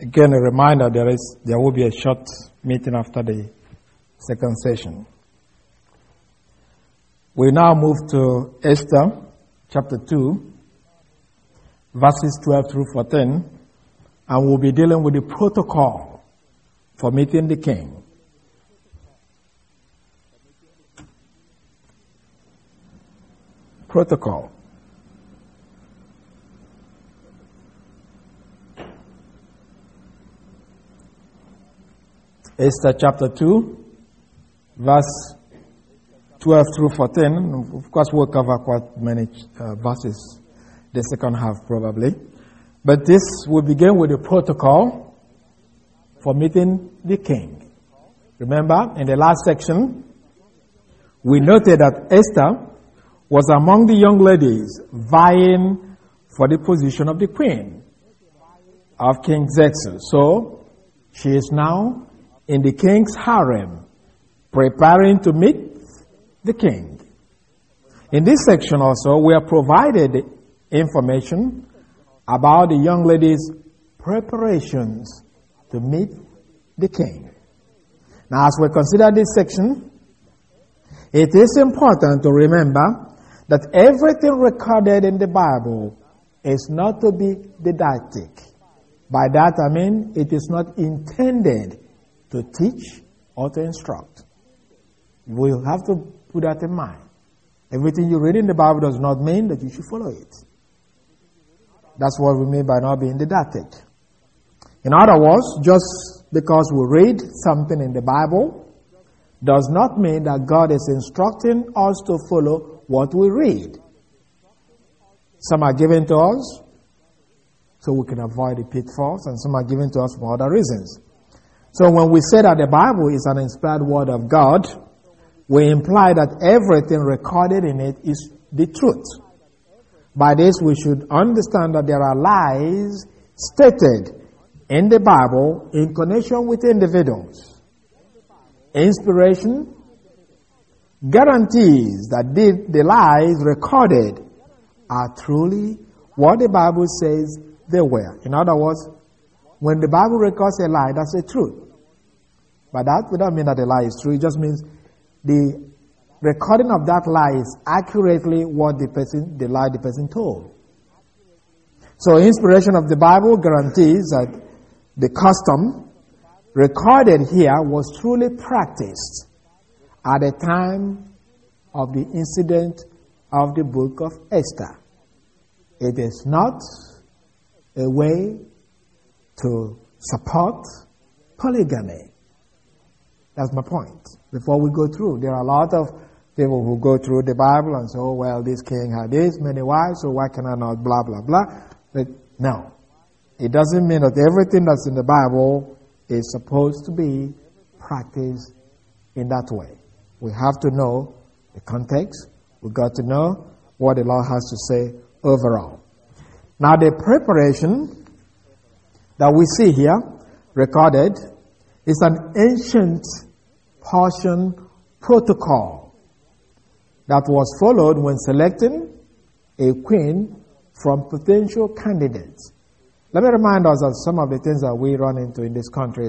Again, a reminder, there will be a short meeting after the second session. We now move to Esther, chapter 2, verses 12 through 14, and we'll be dealing with the protocol for meeting the king. Protocol. Esther chapter 2, verse 12 through 14. Of course, we'll cover quite many verses, the second half probably. But this will begin with the protocol for meeting the king. Remember, in the last section, we noted that Esther was among the young ladies vying for the position of the queen of King Xerxes. So, she is now in the king's harem, preparing to meet the king. In this section also, we are provided information about the young lady's preparations to meet the king. Now, as we consider this section, it is important to remember that everything recorded in the Bible is not to be didactic. By that I mean, it is not intended to teach or to instruct. We'll have to put that in mind. Everything you read in the Bible does not mean that you should follow it. That's what we mean by not being didactic. In other words, just because we read something in the Bible does not mean that God is instructing us to follow what we read. Some are given to us so we can avoid the pitfalls, and some are given to us for other reasons. So when we say that the Bible is an inspired word of God, we imply that everything recorded in it is the truth. By this, we should understand that there are lies stated in the Bible in connection with individuals. Inspiration guarantees that the lies recorded are truly what the Bible says they were. In other words, when the Bible records a lie, that's a truth. But that would not mean that the lie is true. It just means the recording of that lie is accurately what the lie the person told. So inspiration of the Bible guarantees that the custom recorded here was truly practiced at the time of the incident of the book of Esther. It is not a way to support polygamy. That's my point. Before we go through, there are a lot of people who go through the Bible and say, oh, well, this king had this many wives, so why can I not blah, blah, blah. But no. It doesn't mean that everything that's in the Bible is supposed to be practiced in that way. We have to know the context. We've got to know what the Lord has to say overall. Now, the preparation that we see here recorded is an ancient Persian protocol that was followed when selecting a queen from potential candidates. Let me remind us of some of the things that we run into in this country.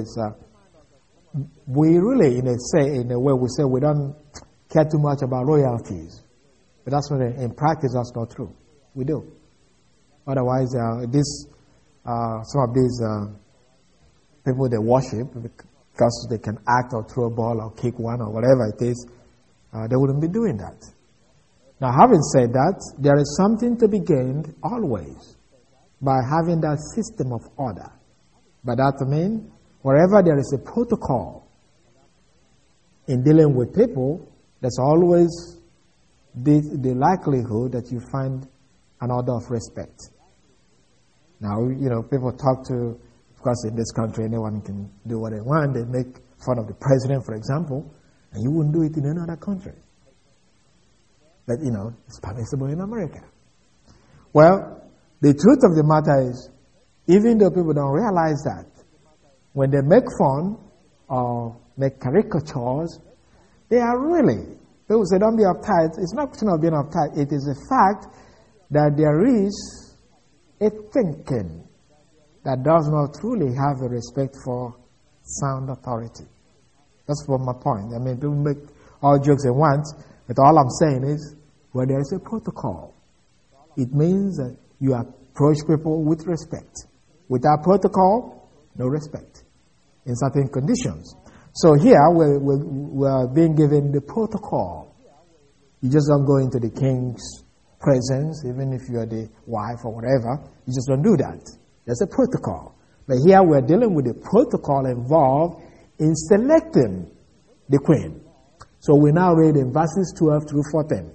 We really, in a way, we say we don't care too much about royalties. But that's what in practice that's not true. We do. Otherwise, some of these people they worship because they can act or throw a ball or kick one or whatever it is, they wouldn't be doing that. Now, having said that, there is something to be gained always by having that system of order. By that I mean, wherever there is a protocol in dealing with people, there's always the likelihood that you find an order of respect. Now, people talk to, of course, in this country, anyone can do what they want. They make fun of the president, for example, and you wouldn't do it in any other country. But, it's permissible in America. Well, the truth of the matter is, even though people don't realize that, when they make fun or make caricatures, they are really, people say don't be uptight. It's not a question of being uptight. It is a fact that there is a thinking that does not truly have a respect for sound authority. That's what my point. I mean, people make all jokes at once, but all I'm saying is, where there is a protocol, it means that you approach people with respect. Without protocol, no respect in certain conditions. So here, we're being given the protocol. You just don't go into the king's presence, even if you're the wife or whatever. You just don't do that. There's a protocol. But here we're dealing with the protocol involved in selecting the queen. So we now read in verses 12 through 14.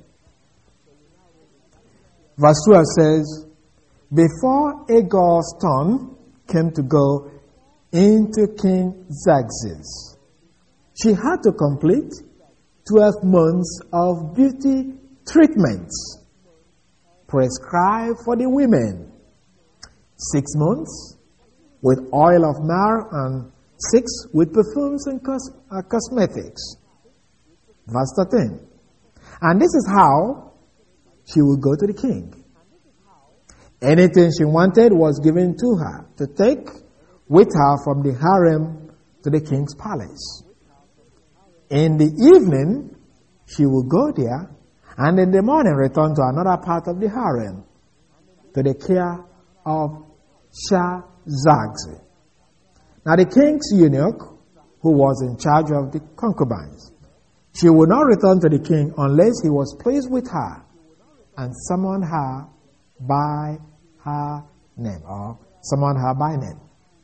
Verse 12 says, before Hagar's turn came to go into King Xerxes, she had to complete 12 months of beauty treatments prescribed for the women. 6 months with oil of myrrh and 6 with perfumes and cosmetics. Verse 13. And this is how she would go to the king. Anything she wanted was given to her to take with her from the harem to the king's palace. In the evening, she would go there, and in the morning return to another part of the harem, to the care of Shazagzi. Now the king's eunuch, who was in charge of the concubines, she would not return to the king unless he was pleased with her and summoned her by her name, or summoned her by name.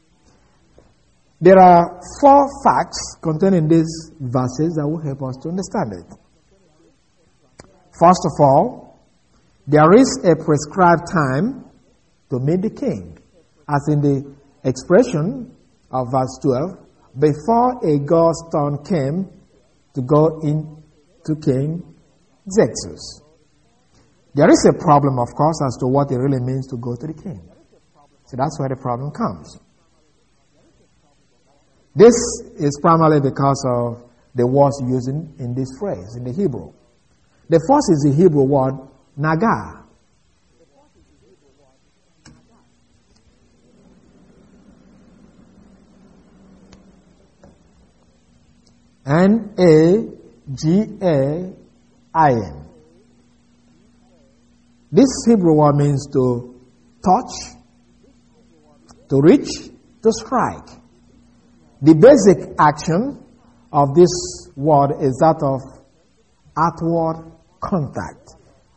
There are 4 facts contained in these verses that will help us to understand it. First of all, there is a prescribed time to meet the king, as in the expression of verse 12, before Hagar's turn came to go in to King Xerxes. There is a problem, of course, as to what it really means to go to the king. So that's where the problem comes. This is primarily because of the words used in this phrase, in the Hebrew. The first is the Hebrew word nagar. N-A-G-A-I-N. This Hebrew word means to touch, to reach, to strike. The basic action of this word is that of outward contact.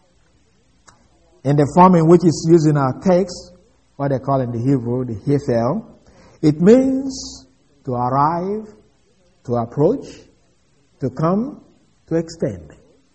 In the form in which it's used in our text, what they call in the Hebrew, the hefel, it means to arrive, to approach, to come, to extend.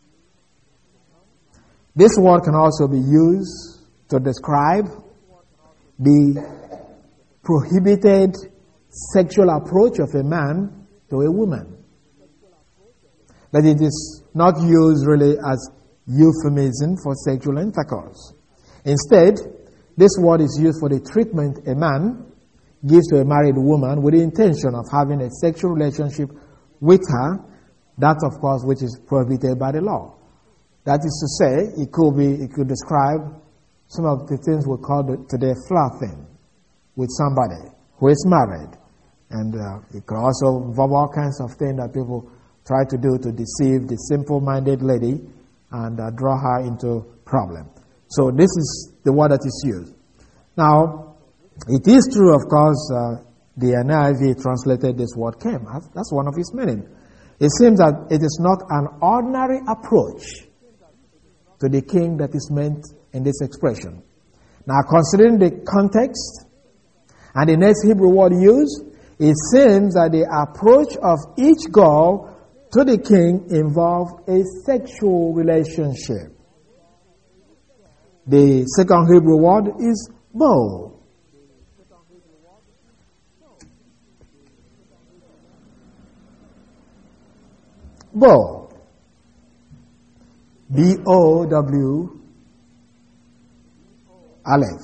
This word can also be used to describe the prohibited sexual approach of a man to a woman. But it is not used really as euphemism for sexual intercourse. Instead, this word is used for the treatment a man gives to a married woman with the intention of having a sexual relationship with her, that of course which is prohibited by the law. That is to say, it could describe some of the things we call today flirting with somebody who is married. And it could also involve all kinds of things that people try to do to deceive the simple-minded lady and draw her into problem. So this is the word that is used. Now, it is true, of course, the NIV translated this word came. That's one of its meaning. It seems that it is not an ordinary approach to the king that is meant in this expression. Now, considering the context and the next Hebrew word used, it seems that the approach of each girl to the king involved a sexual relationship. The second Hebrew word is bo. Bo. B-O-W Aleph.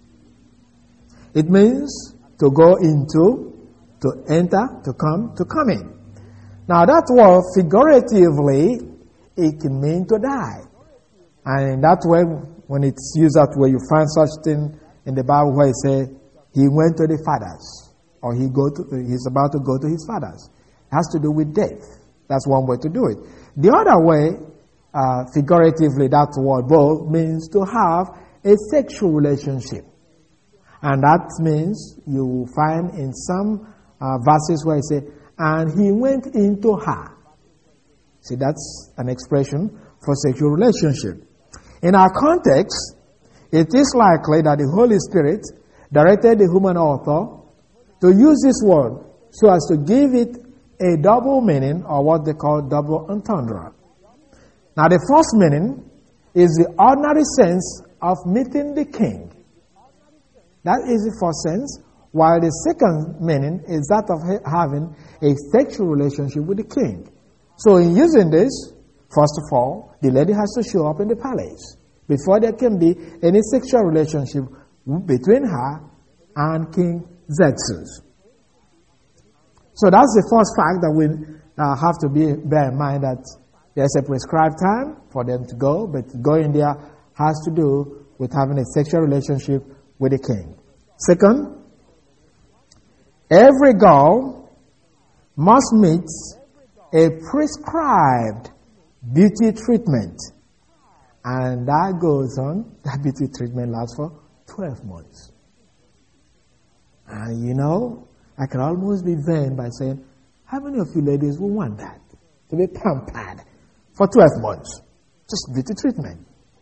It means to go into, to enter, to come in. Now that word, figuratively, it can mean to die. And in that way, when it's used that way, you find such thing in the Bible where it says, he went to the fathers, or he's about to go to his fathers. It has to do with death. That's one way to do it. The other way, figuratively, that word both means to have a sexual relationship. And that means you will find in some verses where it says, and he went into her. See, that's an expression for sexual relationship. In our context, it is likely that the Holy Spirit directed the human author to use this word so as to give it a double meaning, or what they call double entendre. Now, the first meaning is the ordinary sense of meeting the king. That is the first sense, while the second meaning is that of having a sexual relationship with the king. So in using this, first of all, the lady has to show up in the palace before there can be any sexual relationship between her and King Xerxes. So that's the first fact that we have to bear in mind, that there's a prescribed time for them to go, but going there has to do with having a sexual relationship with the king. Second, every girl must meet a prescribed beauty treatment. And that goes on, that beauty treatment lasts for 12 months. And you know, I can almost be vain by saying, how many of you ladies will want that? To be pampered for 12 months. Just beauty treatment.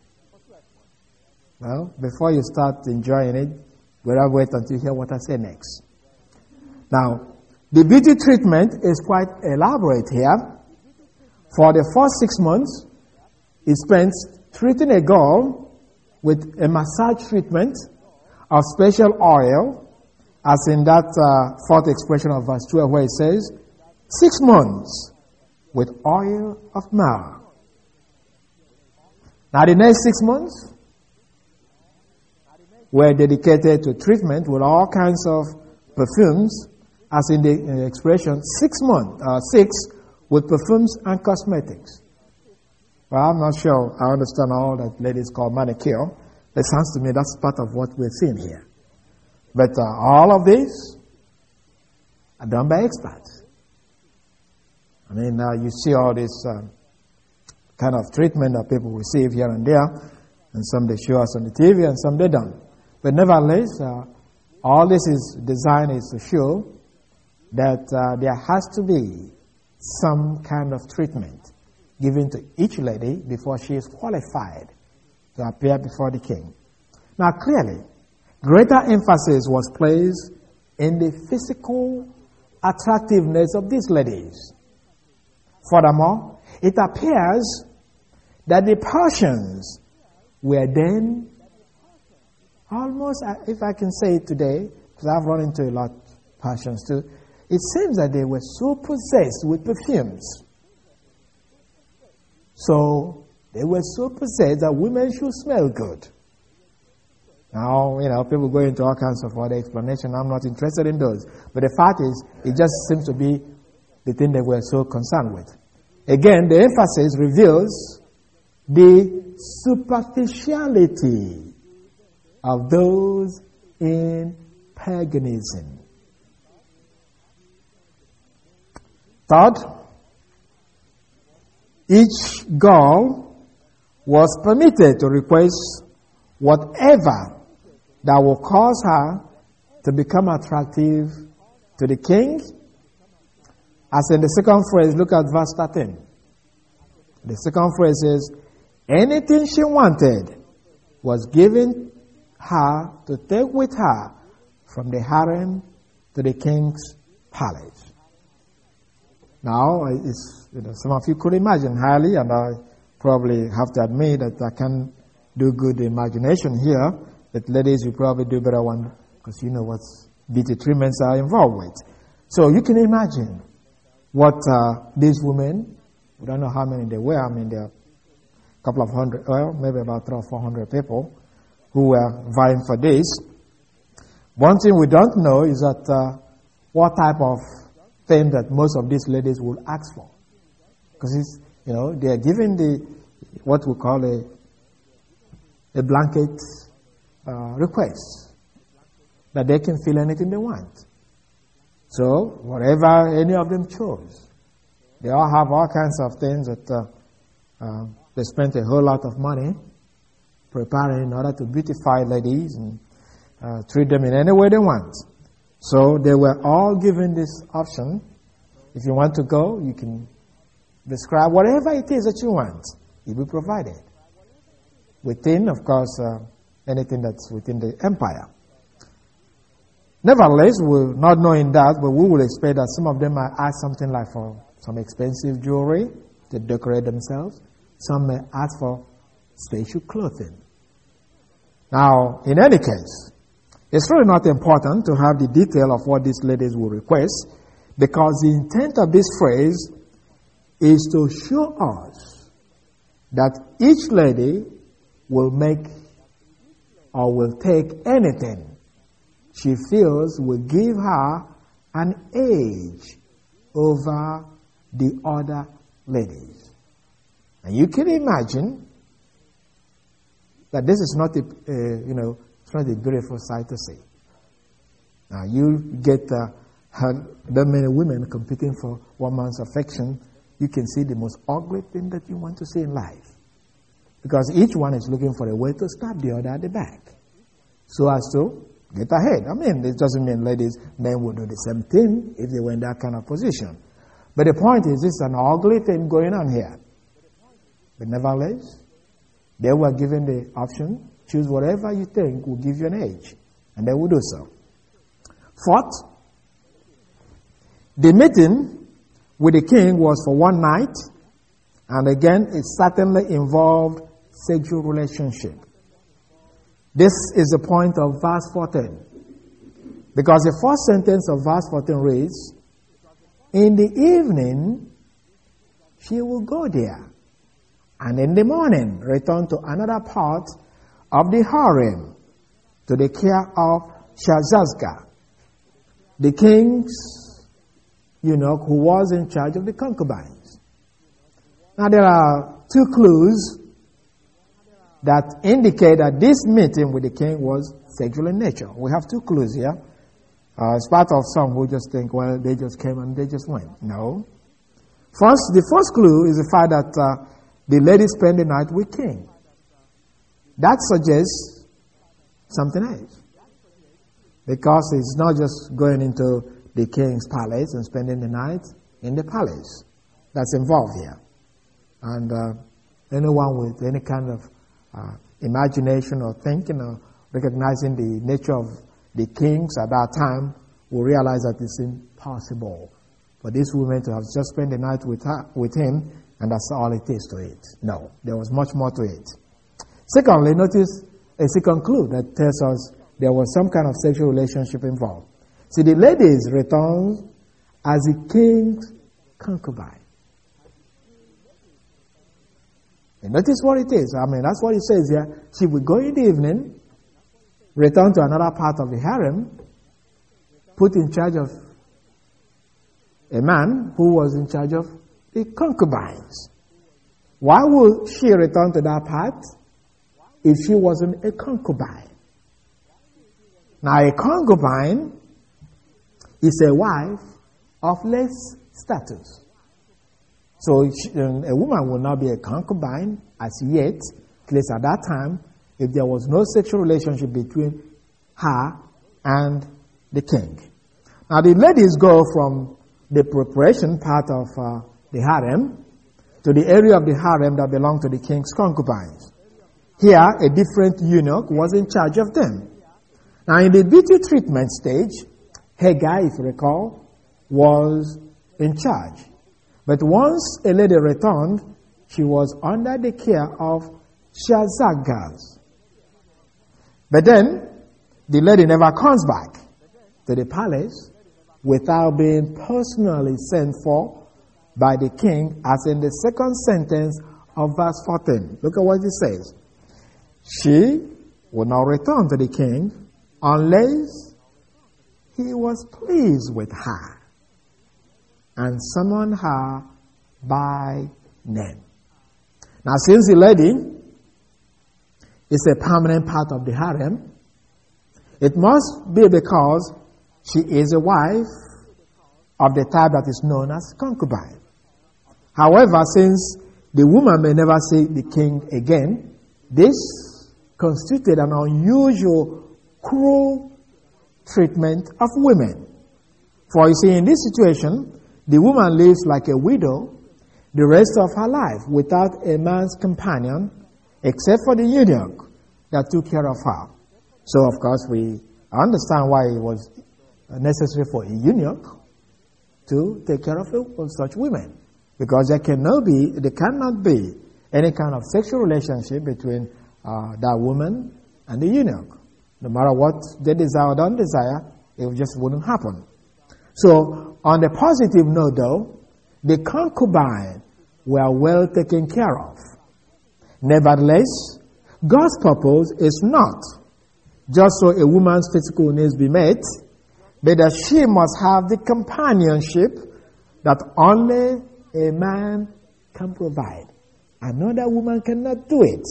Well, before you start enjoying it, better wait until you hear what I say next. Now, the beauty treatment is quite elaborate here. For the first 6 months, it spends treating a girl with a massage treatment of special oil, as in that fourth expression of verse 12 where it says, 6 months with oil of myrrh. Now the next 6 months were dedicated to treatment with all kinds of perfumes, as in the expression 6 months, 6 with perfumes and cosmetics. Well, I'm not sure I understand all that ladies call manicure. It sounds to me that's part of what we're seeing here. But all of these are done by experts. I mean, you see all this kind of treatment that people receive here and there, and some they show us on the TV and some they don't. But nevertheless, all this is designed is to show that there has to be some kind of treatment given to each lady before she is qualified to appear before the king. Now, clearly, greater emphasis was placed in the physical attractiveness of these ladies. Furthermore, it appears that the Persians were then almost, if I can say it today, because I've run into a lot of Persians too, it seems that they were so possessed with perfumes. So, they were so possessed that women should smell good. Now, you know, people go into all kinds of other explanation. I'm not interested in those. But the fact is, it just seems to be the thing they were so concerned with. Again, the emphasis reveals the superficiality of those in paganism. Third, each girl was permitted to request whatever that will cause her to become attractive to the king. As in the second phrase, look at verse 13. The second phrase is, anything she wanted was given her to take with her from the harem to the king's palace. Now, some of you could imagine highly, and I probably have to admit that I can do good imagination here, but ladies, you probably do better one, because you know what beauty treatments are involved with. So you can imagine what these women, we don't know how many they were, I mean there are a couple of hundred, well, maybe about 300 or 400 people who were vying for this. One thing we don't know is that what type of thing that most of these ladies will ask for. Because it's, you know, they are given what we call a blanket request. that they can feel anything they want. So, whatever any of them chose, they all have all kinds of things that they spent a whole lot of money preparing in order to beautify ladies and treat them in any way they want. So they were all given this option. If you want to go, you can describe whatever it is that you want. It will be provided. Within, of course, anything that's within the empire. Nevertheless, we're not knowing that, but we will expect that some of them might ask something like for some expensive jewelry to decorate themselves. Some may ask for special clothing. Now, in any case, it's really not important to have the detail of what these ladies will request, because the intent of this phrase is to show us that each lady will make or will take anything she feels will give her an edge over the other ladies. And you can imagine that this is not it's not a beautiful sight to see. Now you get that many women competing for one man's affection, you can see the most ugly thing that you want to see in life. Because each one is looking for a way to stab the other at the back, so as to get ahead. I mean, it doesn't mean men would do the same thing if they were in that kind of position. But the point is, this is an ugly thing going on here. But nevertheless, they were given the option, choose whatever you think will give you an edge. And they will do so. Fourth, the meeting with the king was for one night. And again, it certainly involved sexual relationship. This is the point of verse 14. Because the first sentence of verse 14 reads, in the evening, she will go there, and in the morning return to another part of the harem, to the care of Shazazga, the king's eunuch who was in charge of the concubines. Now there are two clues that indicate that this meeting with the king was sexual in nature. We have two clues here. It's part of some who just think, well, they just came and they just went. No. The first clue is the fact that the lady spent the night with king. That suggests something else. Because it's not just going into the king's palace and spending the night in the palace. That's involved here. And anyone with any kind of imagination or thinking or recognizing the nature of the kings at that time will realize that it's impossible for this woman to have just spent the night with him, and that's all it is to it. No, there was much more to it. Secondly, notice a second clue that tells us there was some kind of sexual relationship involved. See, the ladies returned as the king's concubine. And notice what it is. I mean, that's what it says here. She would go in the evening, return to another part of the harem, put in charge of a man who was in charge of the concubines. Why would she return to that part if she wasn't a concubine? Now, a concubine is a wife of less status. So a woman will not be a concubine as yet, at least at that time, if there was no sexual relationship between her and the king. Now the ladies go from the preparation part of the harem to the area of the harem that belonged to the king's concubines. Here, a different eunuch was in charge of them. Now in the beauty treatment stage, Hagar, if you recall, was in charge. But once a lady returned, she was under the care of Shazagaz. But then, the lady never comes back to the palace without being personally sent for by the king, as in the second sentence of verse 14. Look at what it says. She will not return to the king unless he was pleased with her and summon her by name. Now, since the lady is a permanent part of the harem, It must be because she is a wife of the type that is known as concubine. However, since the woman may never see the king again, this constituted an unusual, cruel treatment of women. For you see, in this situation, the woman lives like a widow the rest of her life without a man's companion, except for the eunuch that took care of her. So, of course, we understand why it was necessary for a eunuch to take care of such women. Because there cannot be any kind of sexual relationship between that woman and the eunuch. No matter what they desire or don't desire, it just wouldn't happen. So, on the positive note though, the concubine were well taken care of. Nevertheless, God's purpose is not just so a woman's physical needs be met, but that she must have the companionship that only a man can provide. Another woman cannot do it.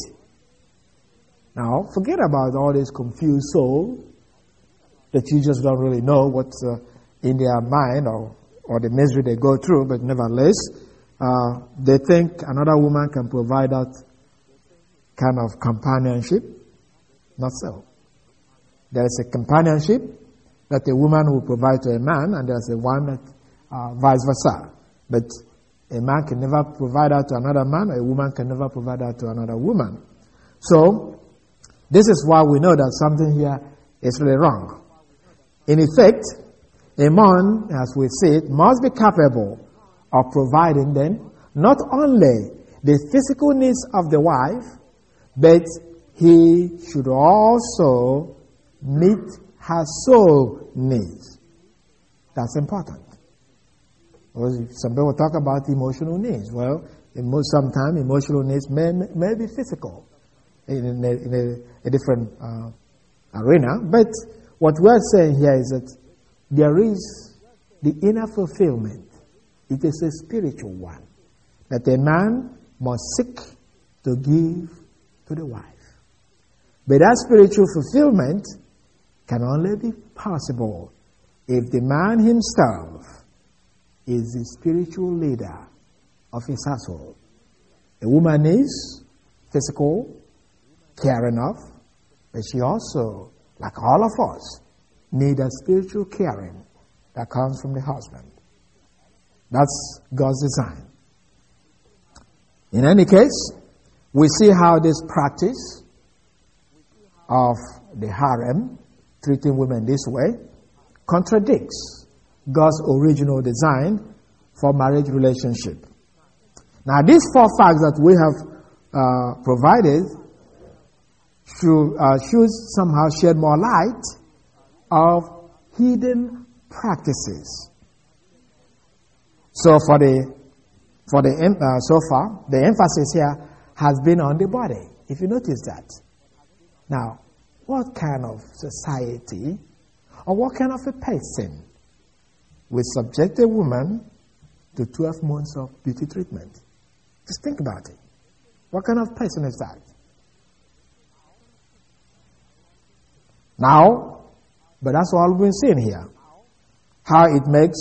Now, forget about all these confused souls that you just don't really know what's in their mind or the misery they go through, but nevertheless, they think another woman can provide that kind of companionship. Not so. There is a companionship that a woman will provide to a man, and there's a one that vice versa. But a man can never provide that to another man, or a woman can never provide that to another woman. So, this is why we know that something here is really wrong. In effect, a man, as we see it, must be capable of providing then not only the physical needs of the wife, but he should also meet her soul needs. That's important. Some people talk about emotional needs. Well, sometimes emotional needs may be physical in a different arena. But what we're saying here is that there is the inner fulfillment. It is a spiritual one that a man must seek to give to the wife. But that spiritual fulfillment can only be possible if the man himself is the spiritual leader of his household. A woman is physical, care enough, but she also, like all of us, need a spiritual caring that comes from the husband. That's God's design. In any case, we see how this practice of the harem, treating women this way, contradicts God's original design for marriage relationship. Now, these four facts that we have provided should somehow shed more light of hidden practices. So far, the emphasis here has been on the body. If you notice that. Now, what kind of society or what kind of a person will subject a woman to 12 months of beauty treatment? Just think about it. What kind of person is that? Now, but that's all we've been seeing here. How it makes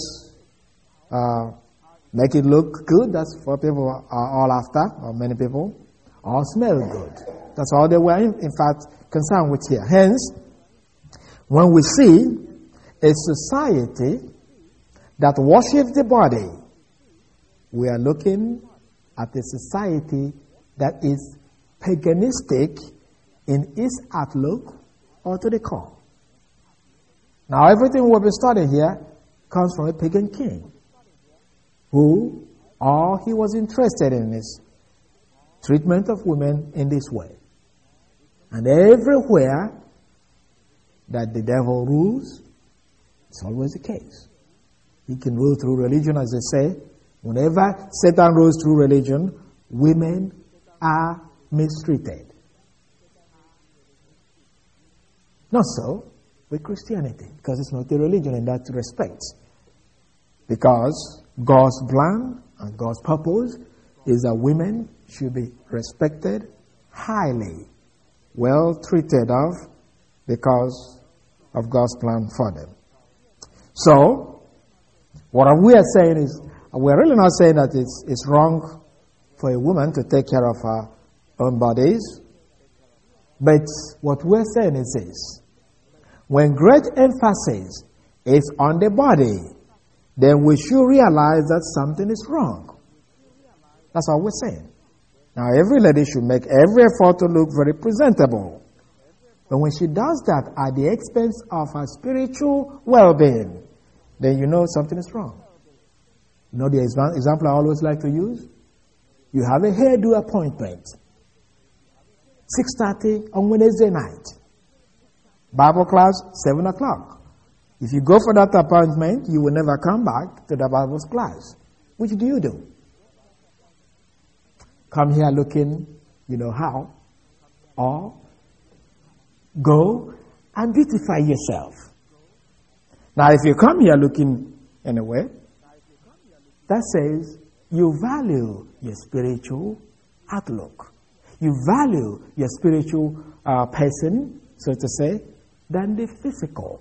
make it look good, that's what people are all after, or many people, or smell good. That's all they were, in fact, concerned with here. Hence, when we see a society that worships the body, we are looking at a society that is paganistic in its outlook or to the core. Now, everything we'll be studying here comes from a pagan king who all he was interested in is treatment of women in this way. And everywhere that the devil rules, it's always the case. He can rule through religion, as they say. Whenever Satan rules through religion, women are mistreated. Not so with Christianity, because it's not a religion in that respect. Because God's plan and God's purpose is that women should be respected highly, well treated of, because of God's plan for them. So, what we are saying is, we're really not saying that it's wrong for a woman to take care of her own bodies. But what we're saying is this: when great emphasis is on the body, then we should realize that something is wrong. That's what we're saying. Now, every lady should make every effort to look very presentable. But when she does that at the expense of her spiritual well-being, then you know something is wrong. You know the example I always like to use? You have a hairdo appointment, 6:30 on Wednesday night. Bible class, 7 o'clock. If you go for that appointment, you will never come back to the Bible class. Which do you do? Come here looking, you know how, or go and beautify yourself. Now, if you come here looking anyway, that says you value your spiritual outlook. You value your spiritual person, so to say, than the physical.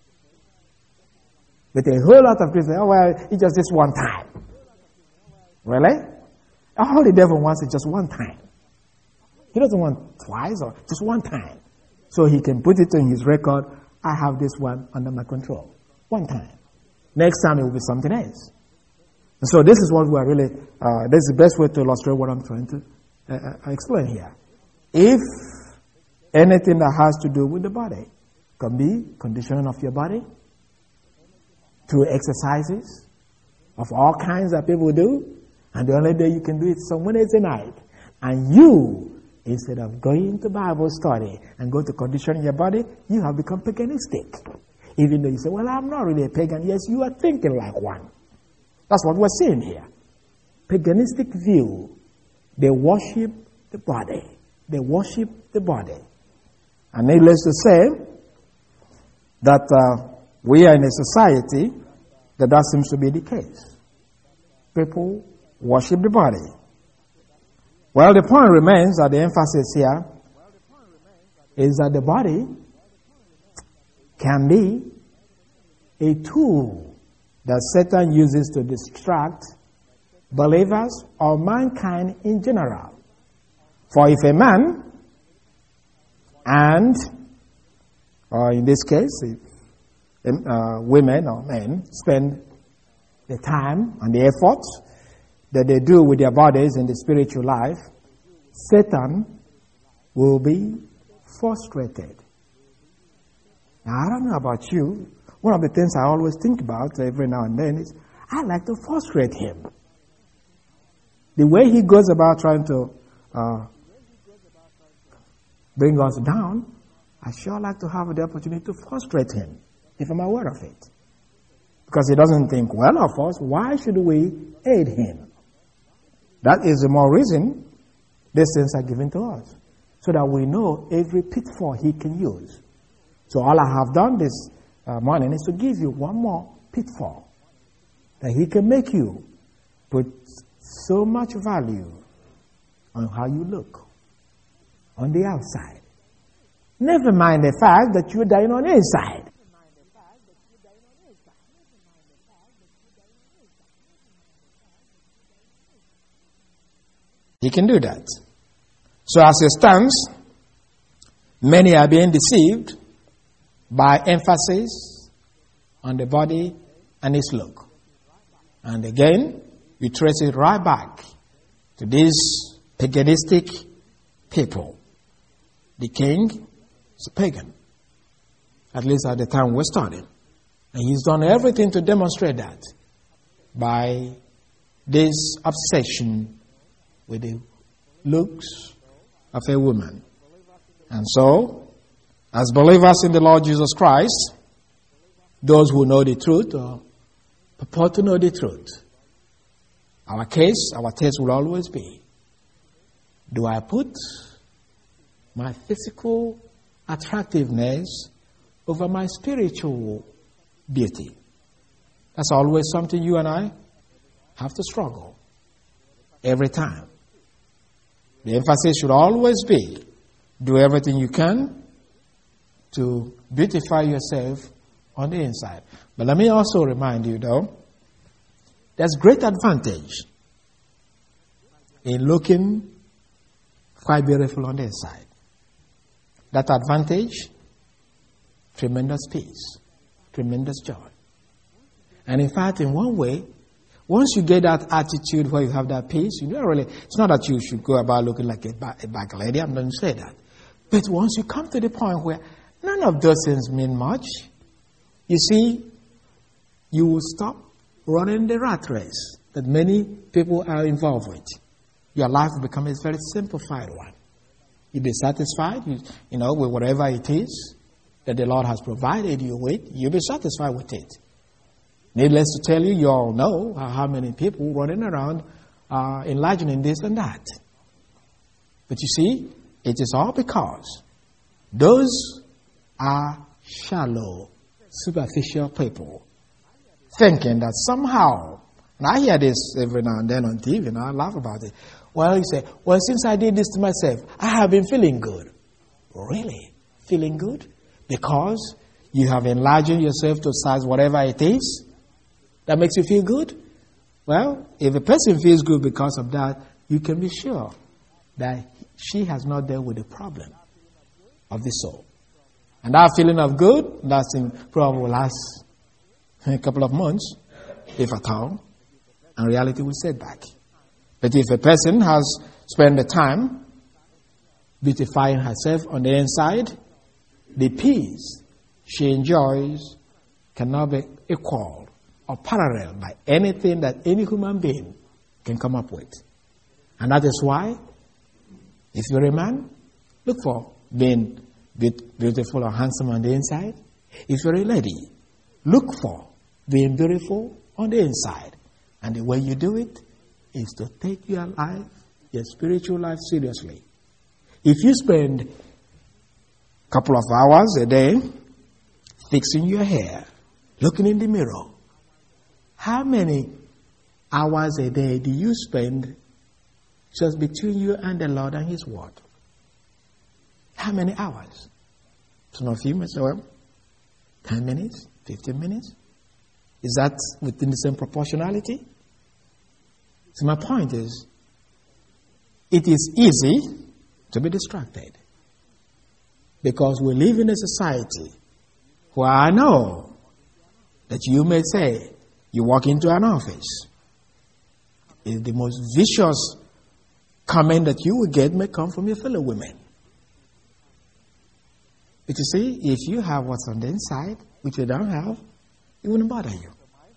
But a whole lot of people say, oh, well, it's just this one time. Really? All the devil wants is just one time. He doesn't want twice or just one time. So he can put it in his record, I have this one under my control. One time. Next time it will be something else. And so this is what we are really, this is the best way to illustrate what I'm trying to explain here. If anything that has to do with the body, can be conditioning of your body, through exercises of all kinds that people do, and the only day you can do it is on Wednesday night. And you, instead of going to Bible study and go to condition your body, you have become paganistic. Even though you say, well, I'm not really a pagan. Yes, you are thinking like one. That's what we're seeing here. Paganistic view. They worship the body. They worship the body. And needless to say, that we are in a society that seems to be the case. People worship the body. Well, the point remains that the emphasis here is that the body can be a tool that Satan uses to distract believers or mankind in general. For if a man, and or in this case, if women or men spend the time and the effort that they do with their bodies in the spiritual life, Satan will be frustrated. Now, I don't know about you. One of the things I always think about every now and then is I like to frustrate him. The way he goes about trying to bring us down, I sure like to have the opportunity to frustrate him, if I'm aware of it. Because he doesn't think well of us, why should we aid him? That is the more reason these things are given to us, so that we know every pitfall he can use. So all I have done this morning is to give you one more pitfall that he can make you put so much value on how you look on the outside. Never mind the fact that you're dying on the inside. He can do that. So as it stands, many are being deceived by emphasis on the body and its look. And again, we trace it right back to these paganistic people. The king is a pagan, at least at the time we're studying. And he's done everything to demonstrate that by this obsession with the looks of a woman. And so, as believers in the Lord Jesus Christ, those who know the truth or purport to know the truth, our test will always be, do I put my physical attractiveness over my spiritual beauty? That's always something you and I have to struggle every time. The emphasis should always be, do everything you can to beautify yourself on the inside. But let me also remind you, though, there's great advantage in looking quite beautiful on the inside. That advantage, tremendous peace, tremendous joy. And in fact, in one way, once you get that attitude where you have that peace, you don't really, it's not that you should go about looking like a back lady, I'm not going to say that. But once you come to the point where none of those things mean much, you see, you will stop running the rat race that many people are involved with. Your life will become a very simplified one. You'll be satisfied, with whatever it is that the Lord has provided you with. You'll be satisfied with it. Needless to tell you, you all know how many people running around enlarging in this and that. But you see, it is all because those are shallow, superficial people thinking that somehow, and I hear this every now and then on TV, and I laugh about it. Well, you say, well, since I did this to myself, I have been feeling good. Really? Feeling good? Because you have enlarged yourself to size whatever it is? That makes you feel good? Well, if a person feels good because of that, you can be sure that she has not dealt with the problem of the soul. And that feeling of good lasting probably will last a couple of months, if at all, and reality will set back. But if a person has spent the time beautifying herself on the inside, the peace she enjoys cannot be equal or parallel by anything that any human being can come up with. And that is why, if you're a man, look for being beautiful or handsome on the inside. If you're a lady, look for being beautiful on the inside. And the way you do it is to take your life, your spiritual life, seriously. If you spend a couple of hours a day fixing your hair, looking in the mirror, how many hours a day do you spend just between you and the Lord and His Word? How many hours? Some of you may say, well, 10 minutes, 15 minutes. Is that within the same proportionality? So my point is, it is easy to be distracted. Because we live in a society where I know that you may say, you walk into an office, the most vicious comment that you will get may come from your fellow women. But you see, if you have what's on the inside, which you don't have, it wouldn't bother you.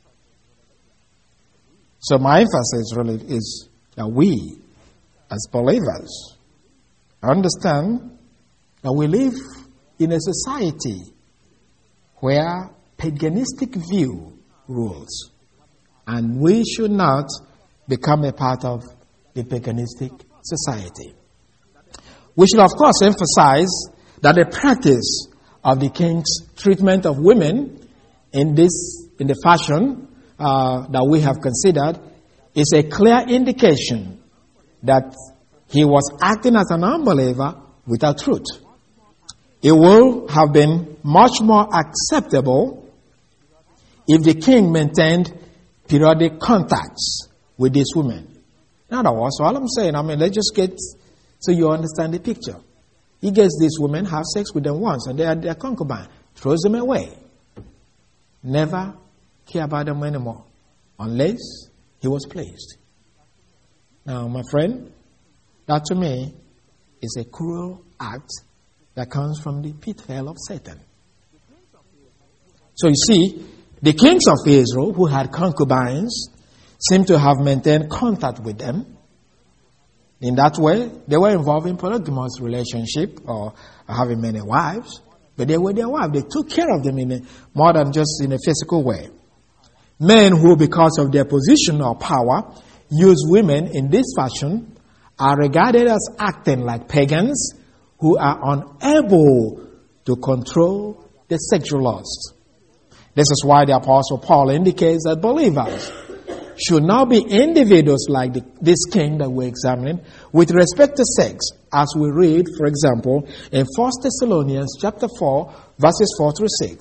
So my emphasis really is that we, as believers, understand that we live in a society where paganistic view rules. And we should not become a part of the paganistic society. We should, of course, emphasize that the practice of the king's treatment of women in the fashion that we have considered is a clear indication that he was acting as an unbeliever without truth. It would have been much more acceptable if the king maintained periodic contacts with these women. In other words, all I'm saying, let's just get so you understand the picture. He gets these women, have sex with them once, and they are their concubine, throws them away. Never care about them anymore, unless he was pleased. Now, my friend, that to me is a cruel act that comes from the pit hell of Satan. So you see, the kings of Israel who had concubines seem to have maintained contact with them. In that way, they were involved in polygamous relationship or having many wives, but they were their wives. They took care of them more than just in a physical way. Men who, because of their position or power, use women in this fashion are regarded as acting like pagans who are unable to control the sexual lust. This is why the Apostle Paul indicates that believers should now be individuals like this king that we're examining with respect to sex, as we read, for example, in 1 Thessalonians chapter 4, verses 4 through 6.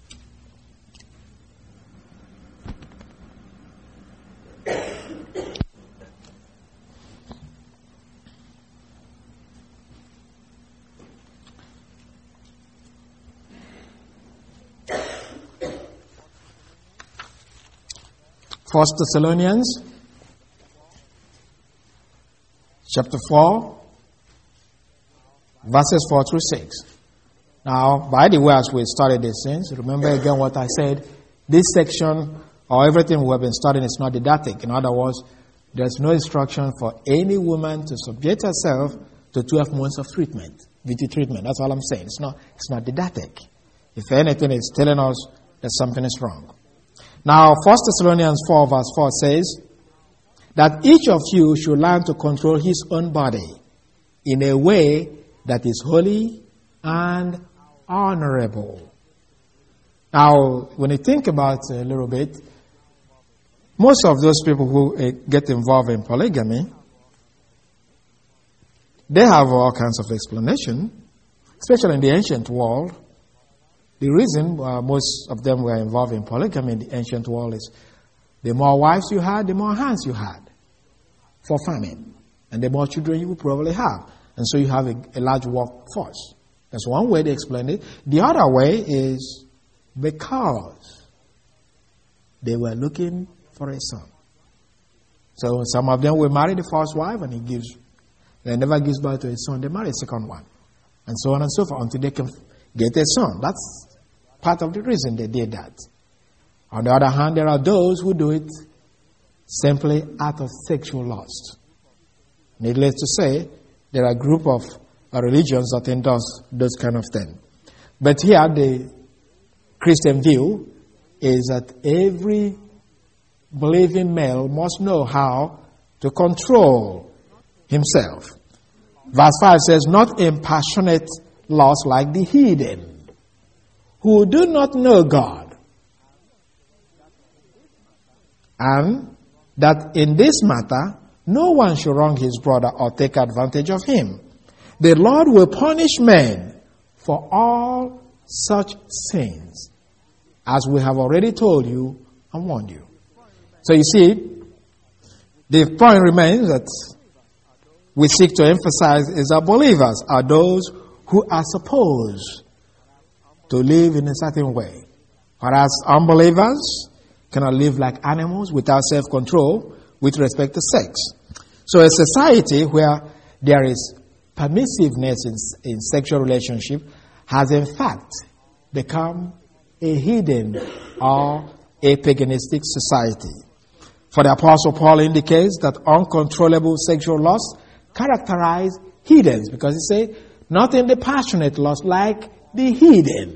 First Thessalonians chapter 4, verses 4 through 6. Now, by the way, as we studied these things, remember again what I said. This section, or everything we have been studying, is not didactic. In other words, there's no instruction for any woman to subject herself to 12 months of treatment, VT treatment. That's all I'm saying. It's not didactic. If anything, it's telling us that something is wrong. Now, 1 Thessalonians 4 verse 4 says that each of you should learn to control his own body in a way that is holy and honorable. Now, when you think about it a little bit, most of those people who get involved in polygamy, they have all kinds of explanation, especially in the ancient world. The reason most of them were involved in polygamy in the ancient world is the more wives you had, the more hands you had for farming. And the more children you would probably have. And so you have a large workforce. That's one way they explain it. The other way is because they were looking for a son. So some of them will marry the first wife and they never gives birth to a son. They marry a second one. And so on and so forth until they can get a son. That's part of the reason they did that. On the other hand, there are those who do it simply out of sexual lust. Needless to say, there are a group of religions that endorse those kind of things. But here, the Christian view is that every believing male must know how to control himself. Verse 5 says, not in passionate lust like the heathen, who do not know God, and that in this matter no one should wrong his brother or take advantage of him. The Lord will punish men for all such sins, as we have already told you and warned you. So you see, the point remains that we seek to emphasize is that believers are those who are supposed to live in a certain way, whereas unbelievers cannot live like animals without self-control with respect to sex. So a society where there is permissiveness in sexual relationship has in fact become a hidden or a paganistic society. For the Apostle Paul indicates that uncontrollable sexual lust characterize heathens, because he says, not in the passionate lust like the heathen.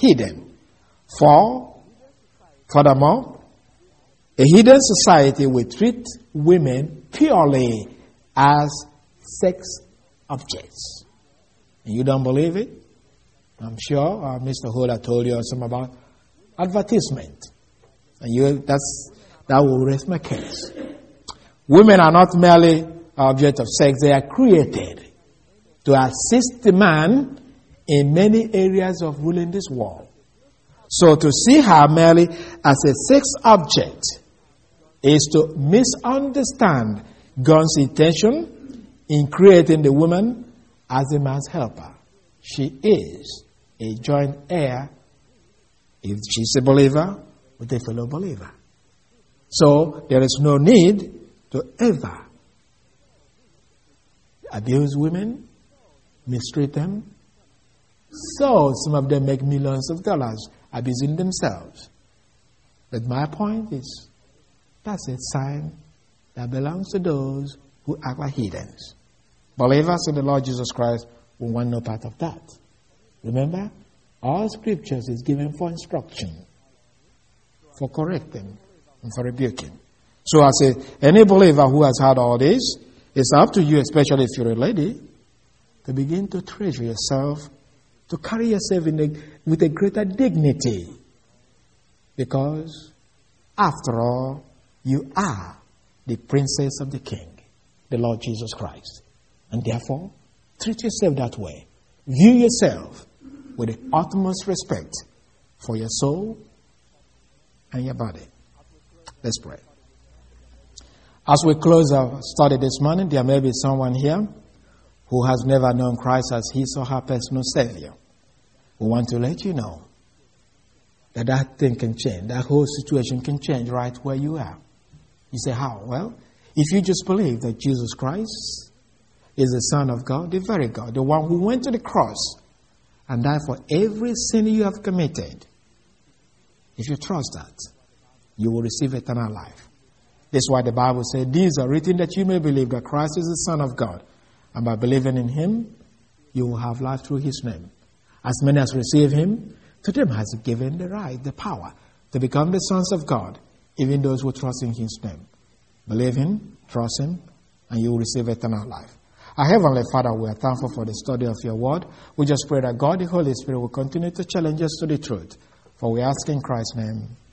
Furthermore, a hidden society will treat women purely as sex objects. And you don't believe it? I'm sure Mr. Holder told you something about advertisement. And that will rest my case. Women are not merely objects of sex, they are created to assist the man in many areas of ruling this world. So to see her merely as a sex object is to misunderstand God's intention in creating the woman as a man's helper. She is a joint heir, if she's a believer, with a fellow believer. So there is no need to ever abuse women, mistreat them. So some of them make millions of dollars abusing themselves. But my point is, that's a sign that belongs to those who act like heathens. Believers in the Lord Jesus Christ will want no part of that. Remember, all scriptures is given for instruction, for correcting, and for rebuking. So I say, any believer who has heard all this, it's up to you, especially if you're a lady, to begin to treasure yourself, to carry yourself with a greater dignity. Because, after all, You are the princess of the King, the Lord Jesus Christ. And therefore, treat yourself that way. View yourself with the utmost respect for your soul and your body. Let's pray. As we close our study this morning, there may be someone here who has never known Christ as his or her personal Savior. We want to let you know that thing can change. That whole situation can change right where you are. You say, how? Well, if you just believe that Jesus Christ is the Son of God, the very God, the one who went to the cross and died for every sin you have committed, if you trust that, you will receive eternal life. This is why the Bible says, these are written that you may believe that Christ is the Son of God. And by believing in him, you will have life through his name. As many as receive him, to them has he given the right, the power, to become the sons of God, even those who trust in his name. Believe him, trust him, and you will receive eternal life. Our Heavenly Father, we are thankful for the study of your word. We just pray that God, the Holy Spirit, will continue to challenge us to the truth. For we ask in Christ's name.